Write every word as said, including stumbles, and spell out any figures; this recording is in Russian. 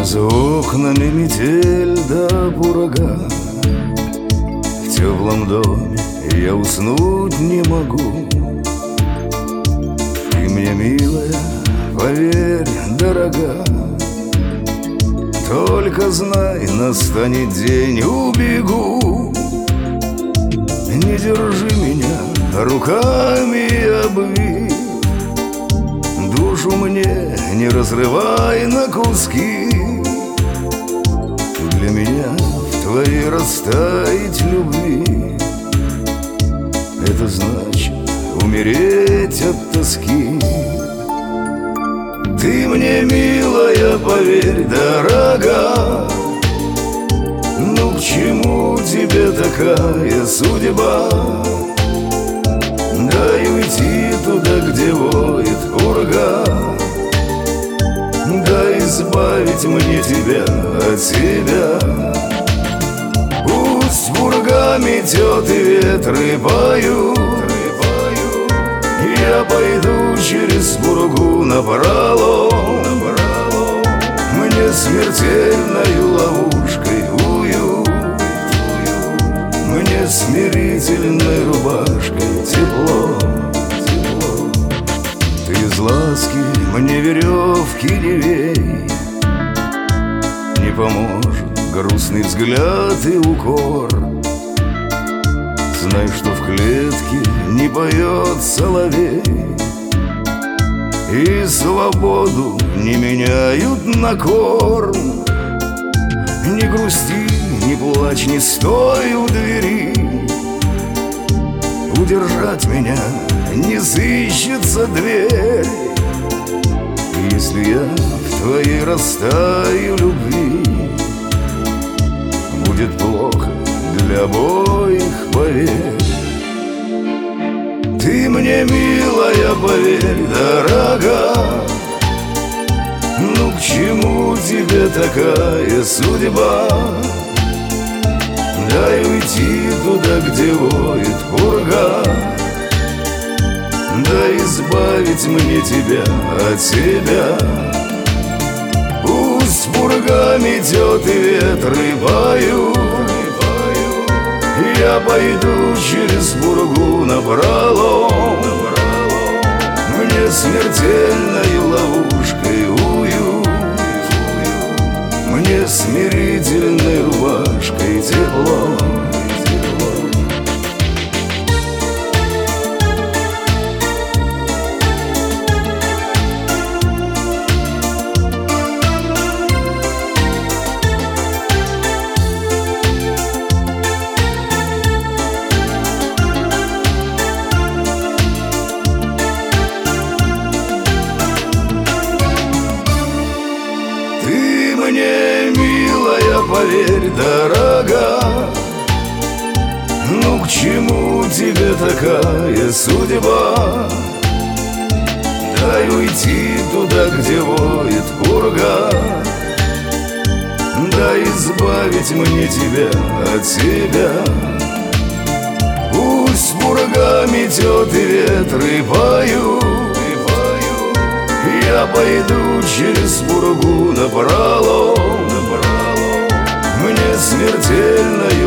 За окнами метель да ураган, в теплом доме я уснуть не могу. Ты мне, милая, поверь, дорога, только знай, настанет день, убегу. Не держи меня руками обвив, душу мне не разрывай на куски. Для меня в твоей растаять любви — это значит умереть от тоски. Ты мне, милая, поверь, дорога, ну к чему тебе такая судьба? Дай уйти туда, где воет пурга, дай избавить мне тебя от себя. Пусть пурга метет и ветры поют, я пойду через пургу напролом. Мне смертельною ловушкой уют, мне смирительной рубашкой тепло. Ты из ласки мне веревки не вей, не поможет грустный взгляд и укор. Знай, что в клетке не поет соловей, и свободу не меняют на корм. Не грусти, не плачь, не стой у двери, удержать меня не сыщется дверь. Если я в твоей растаю любви, будет плохо для обоих, поверь. Ты мне, милая, поверь, дорога, ну к чему тебе такая судьба? Дай уйти туда, где воет пурга, дай избавить мне тебя от себя. Пусть пурга метет и ветры поют, я пойду через пургу напролом. Мне смертельной ловушкой уют, мне смирительной рубашкой тепло. Мне, милая, поверь, дорога, ну к чему тебе такая судьба? Дай уйти туда, где воет пурга, дай избавить мне тебя от себя. Пусть пурга метет и ветры поют, я пойду через пургу напролом. Мне смертельной